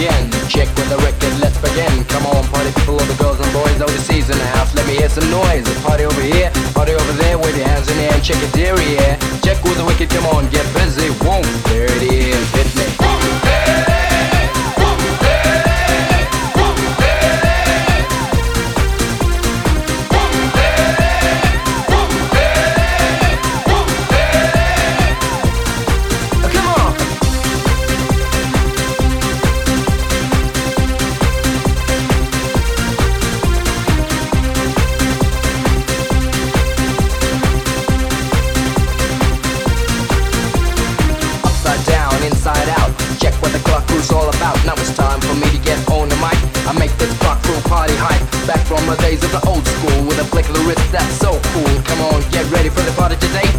again. Check with the record, let's begin. Come on, party people, all the girls and boys overseas in the house. Let me hear some noise. Party over here, party over there. Wave your hands in the air and check your derriere. Check with the wicked, come on, get busy. Whoa, there it is, hit me. Inside out, check what the clock crew's all about. Now it's time for me to get on the mic. I make this clock crew party hype. Back from the days of the old school with a flick of the wrist that's so cool. Come on, get ready for the party today.